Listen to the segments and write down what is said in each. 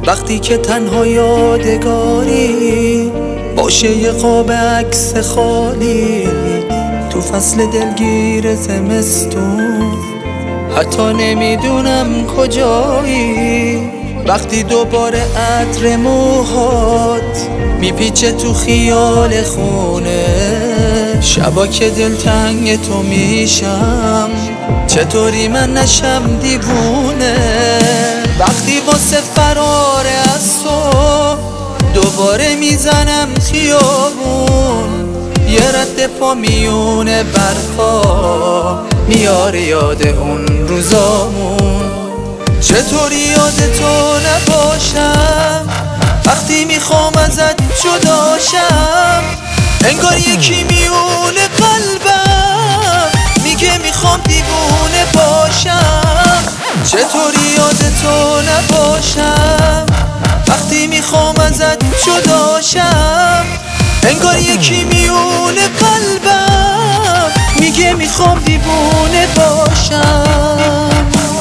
وقتی که تنها یادگاری باشه یه قاب عکس خالی تو فصل دلگیر زمستون، حتی نمیدونم کجایی. وقتی دوباره عطر موهات میپیچه تو خیال خونه، شبا که دلتنگ تو میشم چطوری من نشم دیوونه. وقتی واسه فرار از تو دوباره میزنم خیابون، یه رد پا میونه برفا میاره یاد اون روزامون. چطوری یاد تو نباشم وقتی میخوام ازت جداشم، انگار یکی میونه قلبم میگه میخوام دیوونه باشم. چطوری یاد تو نباشم وقتی میخوام ازت جداشم، انگار یکی میونه قلبم میگه میخوام دیوونه باشم.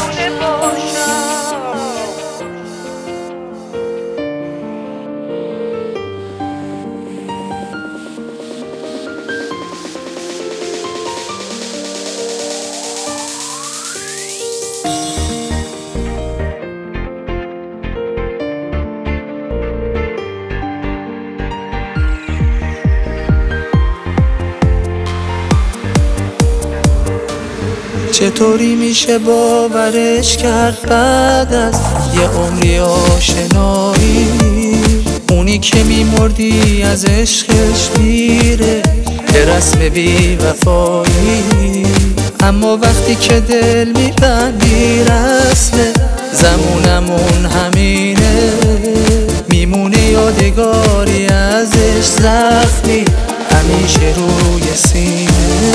چطوری میشه باورش کرد بعد از یه عمری آشنایی، اونی که میمردی از عشقش میره به رسم بی وفایی. اما وقتی که دل میبندی رسم زمونمون همینه، میمونه یادگاری ازش زخمی همیشه روی سینه.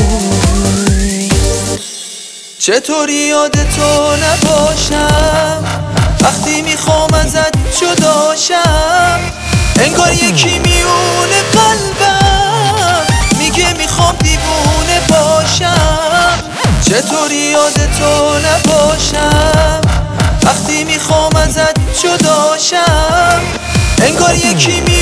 چطوری یاد تو نباشم وقتی میخوام ازت جداشم، انگار یکی میونه قلبم میگه میخوام دیوونه باشم. چطوری یاد تو نباشم وقتی میخوام ازت جداشم، انگار یکی